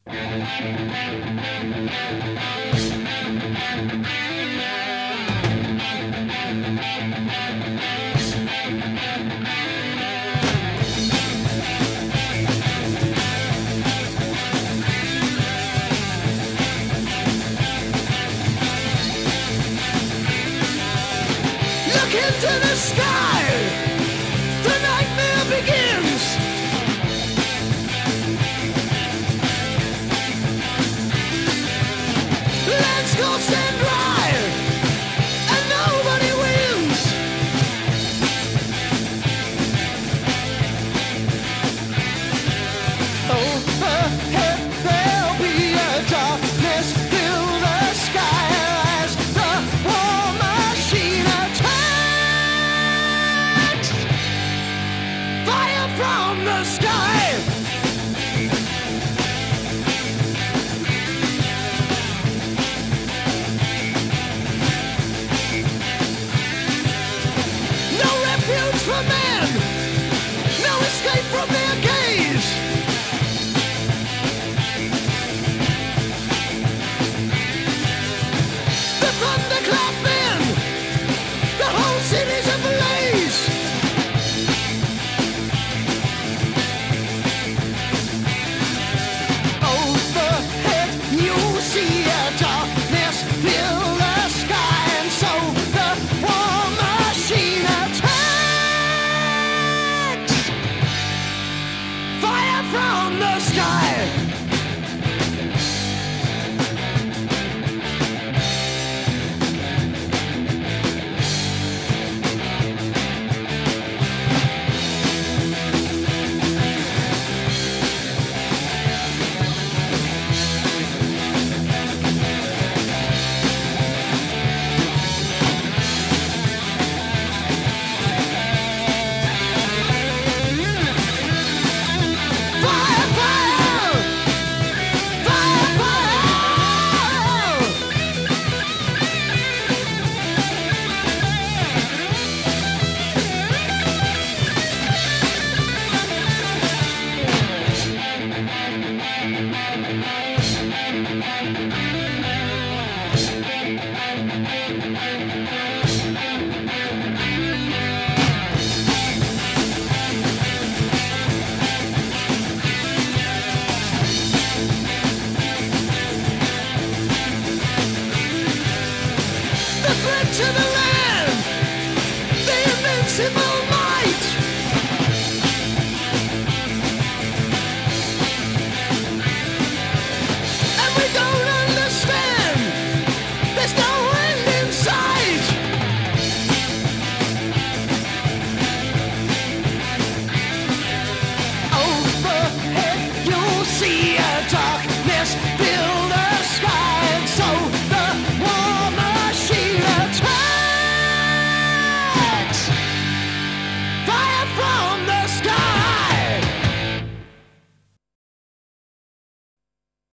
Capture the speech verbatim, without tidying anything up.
Look into the sky, the nightmare begins. Let's go stand dry, and nobody wins. Overhead there'll be a darkness, fill the sky as the war machine attacks. Fire from the sky. No refuge for men, no escape from their gaze. The thunderclap men, the whole city's ablaze. Overhead you see a darkness fill the sky, and so the war machine attacks. Fire from the sky. Fire, fire! Fire, fire! The threat to the land, the invincible